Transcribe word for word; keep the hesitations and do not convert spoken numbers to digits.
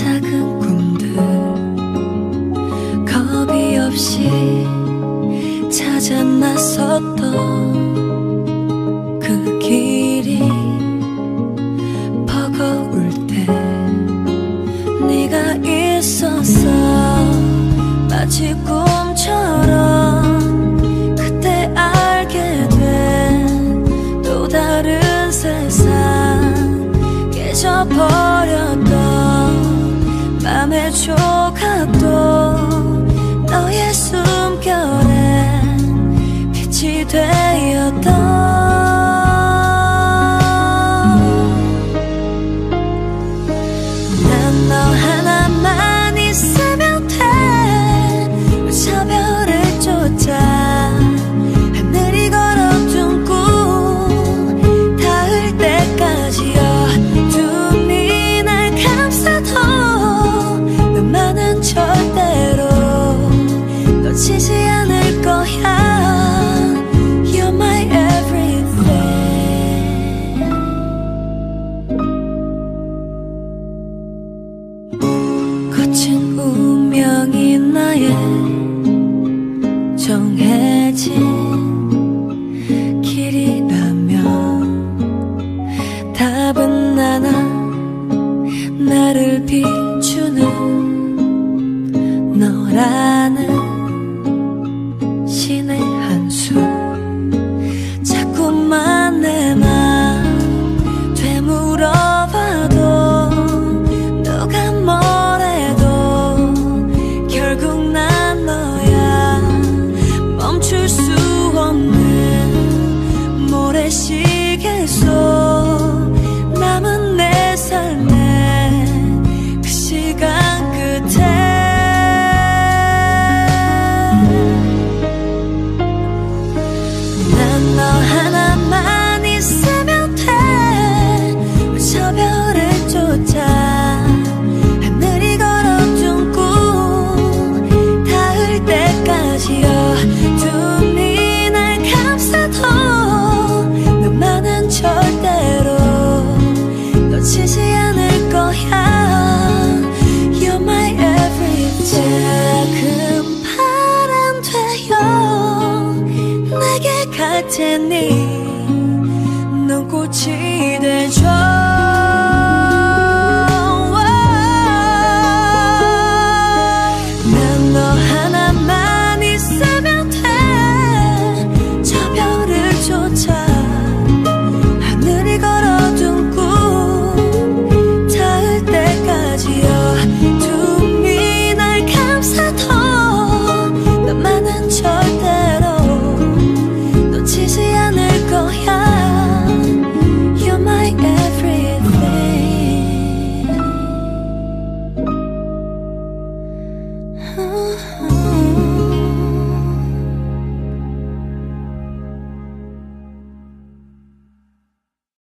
작은 꿈들 겁이 없이 찾아 나섰던 그 길이 버거울 때 네가 있어서 마치 꿈처럼 그때 알게 된 또 다른 세상 깨져버렸던 맘의 조각도 너의 숨결에 빛이 되었던 난 너 하나만 있으면 돼 저 별을 쫓아 하늘이 걸어둔 꿈 닿을 때까지 어둠이 날 감싸도 너만은 절대로 놓치지 않을 거야. You're my everything. 거친 운명이 나의 정해진 길이라면 답은 하나 나를 비추는 너라는 신의 한수 자꾸만 내 맘 되물어봐도 너가 뭐래도 결국 난 너야. 멈출 수 없는 모래시계 속 남은 내 삶의 그 시간 끝에 난 너 하나만 있으면 돼 저 별을 쫓아 하늘이 걸어둔 꿈 닿을 때까지 어둠이 날 감싸도 너만은 절대로 놓치지 않을 거야. You're my everything. 작은 바람 되어 내게 갈 테니